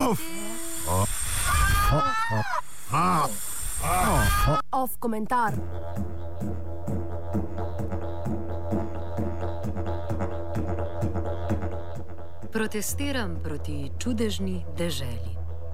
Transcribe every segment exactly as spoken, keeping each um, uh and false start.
Uf. Off komentar. Protestiram proti čudežni deželi.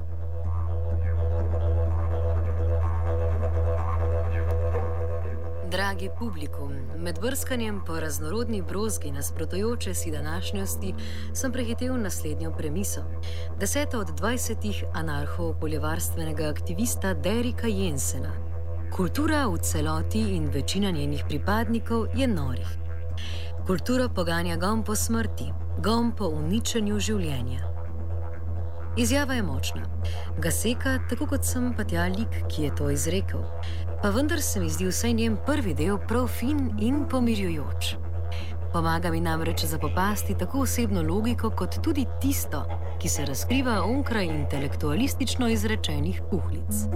Dragi publikum, med brskanjem po raznorodni brozgi nasprotujoče si današnjosti sem prehitel naslednjo premiso. Deseta od dvajsetih anarho-okoljevarstvenega aktivista Derricka Jensena. Kultura v celoti in večina njenih pripadnikov je norih. Kultura poganja gon po smrti, gon po uničenju življenja. Izjava je močna. Ga seka, tako kot sem pa tja lik, ki je to izrekel. Pa vendar se mi zdi vsaj njen prvi del prav fin in pomirjujoč. Pomaga mi namreč zapopasti tako osebno logiko, kot tudi tisto, ki se razkriva onkraj intelektualistično izrečenih puhlic.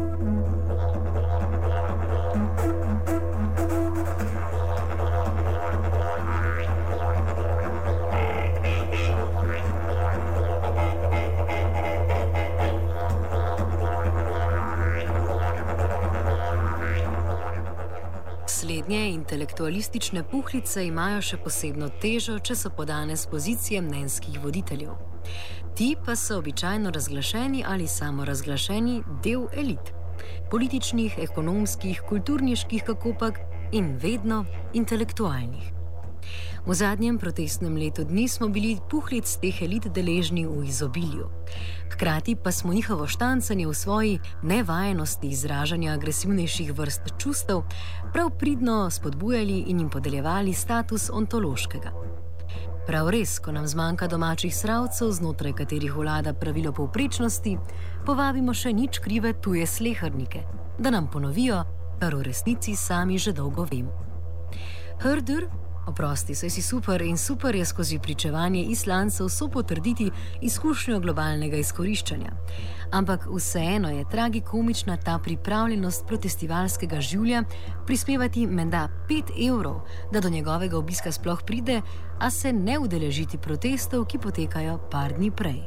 Slednje intelektualistične puhlice imajo še posebno težo, če so podane z pozicije mnenjskih voditeljev. Ti pa so običajno razglašeni ali samorazglašeni del elit. Političnih, ekonomskih, kulturniških kakopak in vedno intelektualnih. V zadnjem protestnem letu dni smo bili puhlic teh elit deležni v izobilju. Hkrati pa smo njihovo štancanje v svoji nevajenosti izražanja agresivnejših vrst čustev prav pridno spodbujali in jim podeljevali status ontološkega. Prav res, ko nam zmanjka domačih sravcev, znotraj katerih vlada pravilo povprečnosti, povabimo še nič krive tuje slehernike, da nam ponovijo, kar v resnici sami že dolgo vemo. Hrdur, oprosti, saj si super in super je skozi pričevanje Islancev so potrditi izkušnjo globalnega izkoriščanja. Ampak vseeno je tragikomična ta pripravljenost protestivalskega življa prispevati menda pet evrov, da do njegovega obiska sploh pride, a se ne udeležiti protestov, ki potekajo par dni prej.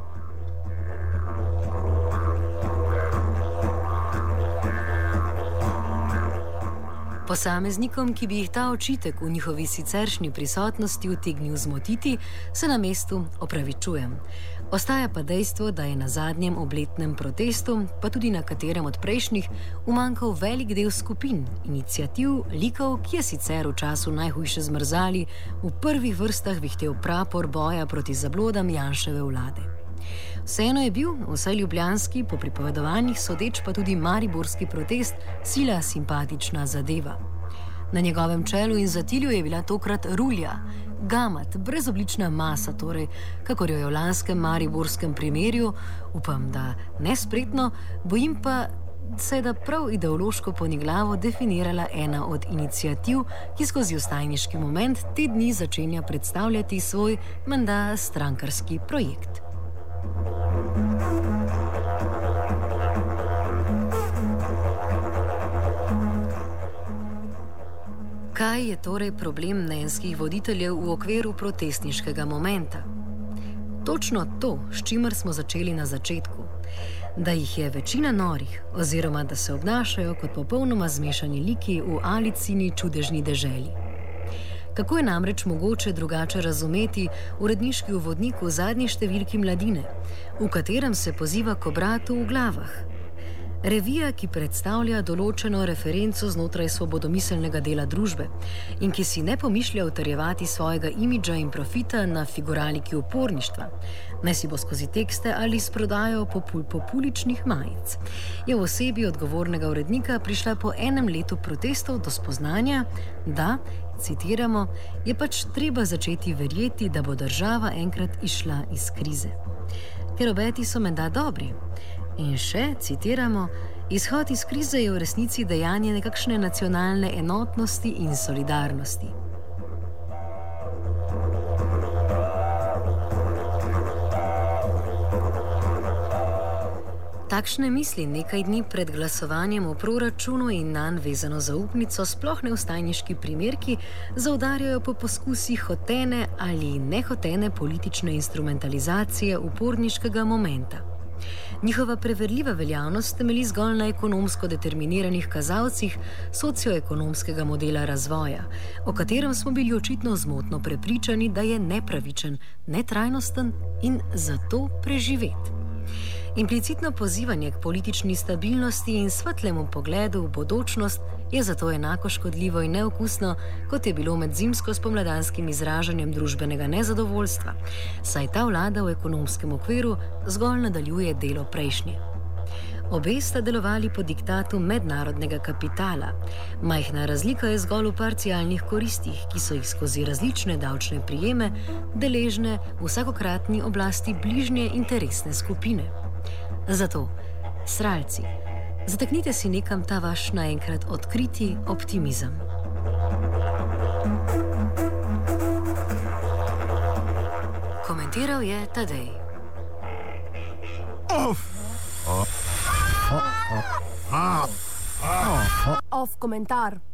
Posameznikom, ki bi jih ta očitek v njihovi siceršnji prisotnosti utegnil zmotiti, se na mestu opravičujem. Ostaja pa dejstvo, da je na zadnjem obletnem protestu, pa tudi na katerem od prejšnjih, umanjkal velik del skupin, iniciativ, likov, ki je sicer v času najhujše zmrzali, v prvih vrstah vihtel prapor boja proti zablodam Janševe vlade. Vseeno je bil, vsaj ljubljanski, po pripovedovanjih sodeč pa tudi mariborski protest, sila simpatična zadeva. Na njegovem čelu in zatilju je bila tokrat rulja, gamat, brezoblična masa, torej, kakor jo je v lanskem mariborskem primerju, upam, da nespretno, bojim pa se je da prav ideološko poniglavo definirala ena od iniciativ, ki skozi vstajniški moment te dni začenja predstavljati svoj menda strankarski projekt. Kaj je torej problem mnenjskih voditeljev v okviru protestniškega momenta? Točno to, s čimer smo začeli na začetku. Da jih je večina norih, oziroma da se obnašajo kot popolnoma zmešani liki v Alicini čudežni deželi. Kako je namreč mogoče drugače razumeti uredniški uvodnik v zadnji številki Mladine, v katerem se poziva k obratu v glavah? Revija, ki predstavlja določeno referenco znotraj svobodomiselnega dela družbe in ki si ne pomišlja utrjevati svojega imidža in profita na figuraliki uporništva, naj si bo skozi tekste ali s prodajo popul populičnih majic, je v osebi odgovornega urednika prišla po enem letu protestov do spoznanja, da, citiramo, je pač treba začeti verjeti, da bo država enkrat išla iz krize. Ker obeti so menda dobri. In še, citiramo, izhod iz krize je v resnici dejanje nekakšne nacionalne enotnosti in solidarnosti. Takšne misli nekaj dni pred glasovanjem o proračunu in nanj vezano zaupnico sploh neustajniški primerki zaudarjajo po poskusih hotene ali nehotene politične instrumentalizacije uporniškega momenta. Njihova preverljiva veljavnost temelji zgolj na ekonomsko determiniranih kazalcih socioekonomskega modela razvoja, o katerem smo bili očitno zmotno prepričani, da je nepravičen, netrajnosten in zato preživet. Implicitno pozivanje k politični stabilnosti in svetlemu pogledu v bodočnost je zato enako škodljivo in neokusno, kot je bilo med zimsko-spomladanskim izražanjem družbenega nezadovoljstva, saj ta vlada v ekonomskem okviru zgolj nadaljuje delo prejšnje. Obe sta delovali po diktatu mednarodnega kapitala. Majhna razlika je zgolj v parcialnih koristih, ki so jih skozi različne davčne prijeme deležne vsakokratni oblasti bližnje interesne skupine. Zato, sralci, zataknite si nekam ta vaš naenkrat odkriti optimizem. Komentiral je Tadej. Off! Off komentar.